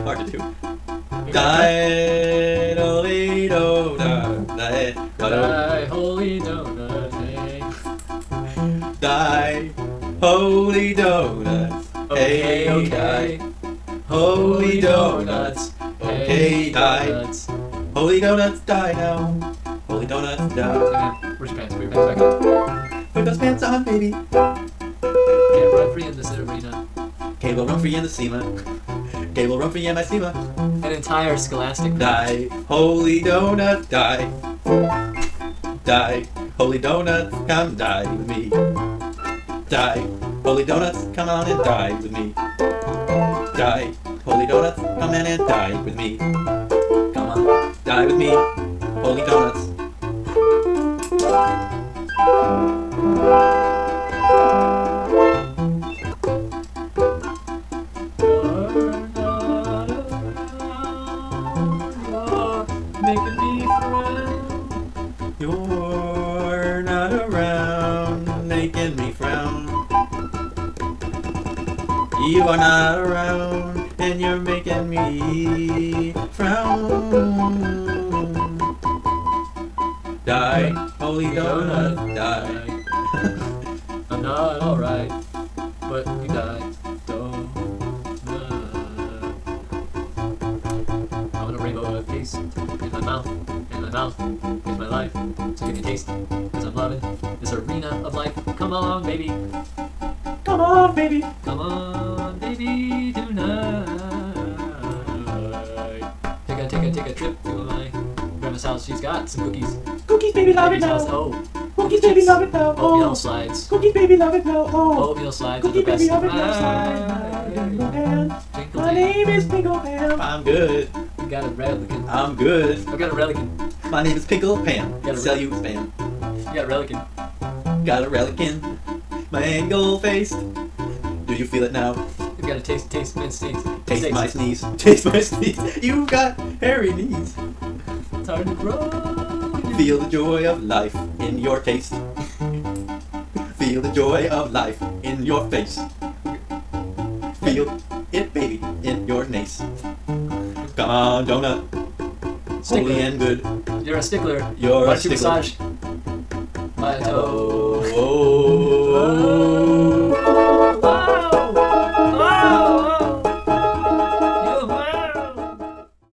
hard to do. Die, holy donut, die, Die, holy donut. die, holy donuts. Hey, die, holy donuts. Hey, die, donuts. holy donuts, die now. Holy donuts, die. Where's your pants? Put your pants back on. Put those pants on, baby. Can't run free in this arena. Cable run free in the SEMA. Cable run free in my SEMA. An entire scholastic. Die, holy donut, die. Die, holy donuts, come die with me. Die, holy donuts, come on and die with me. Die, holy donuts, come in and die with me. Come on, die with me, holy donuts. Making me frown. You're not around, making me frown. You are not around, and you're making me frown. Die, holy donut, die. I'm not alright, but you died. Donut. I want a rainbow of taste in my mouth, and my mouth is my life. So give me a taste, cause I'm loving this arena of life. Come on, baby. Come on, baby. Come on, baby, tonight. Take a trip to my grandma's house. She's got some cookies. Cookies, baby, love it Baby's now. house. Oh, Cookies, baby, love it now. oatmeal Oh, slides. cookies, baby, love it now. Oh, Oatmeal slides are cookie, the best. baby, love it now. Jingle Pan. Jingle My name is Pinkle Pam. I'm good. We got a relican. I'm good. I got a relican. My name is Pinkle Pam. Got a Sell you spam. You got a relican. Got a relican. My angle face. Do you feel it now? You got a taste, mince taste. Taste my sneeze. Taste my sneeze. You got hairy knees. It's hard to grow. Feel the joy of life in your taste. Feel the joy of life in your face. Feel it, baby, in your nace. Come on, donut. Holy Stickler. and good. You're a stickler. You're Why a don't you stickler. massage my toe?